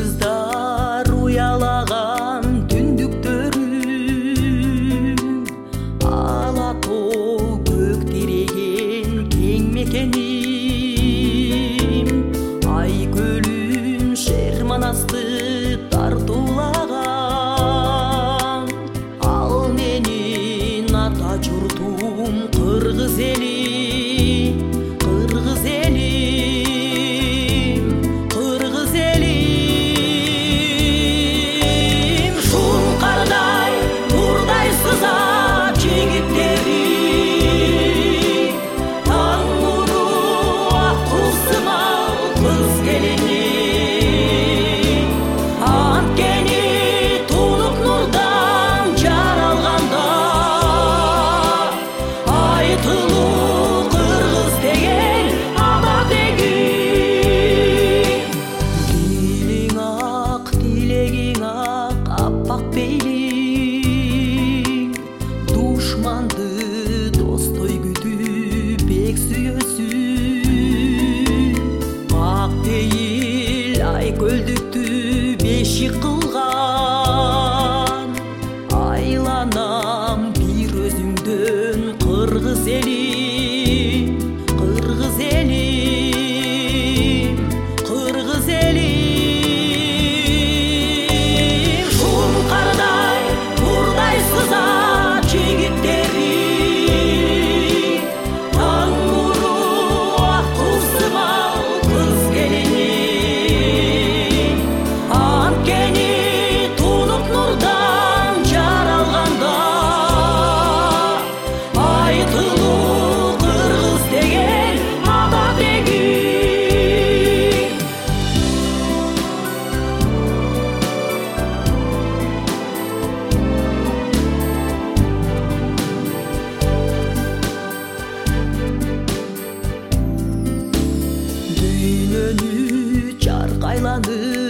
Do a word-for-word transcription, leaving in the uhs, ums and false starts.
Жұлдыздар уялаган түндүктөрүм, алатоо көк тиреген кең мекеним. Ай көлүм шерман асты тартуулаган, ал менин ата журтум кыргыз эли. Кыргыз элим, кыргыз элим, шуңкардай нурдай сызат жигиттери, таң нуру ак кулсымал кыз келини. Анткени тунук нурдан жаралганда, айтылуу кыргыз деген ата тегин. Дилиң ак, тилегиң ак, аппак бейлиң, душманды достой күтүп бек сүйөсүң. Ак пейил ай көлдүктү бешик кылган, айланам бир өзүңдөн кыргыз элим, кыргыз элим, кыргыз элим, шуңкардай нурдай сызат жигиттери, таң нуру ак кулсымал кыз келини. Анткени тунук нурдан жаралганда, айтылуу кыргыз деген ата тегин. Дүйнөнү чаркайланып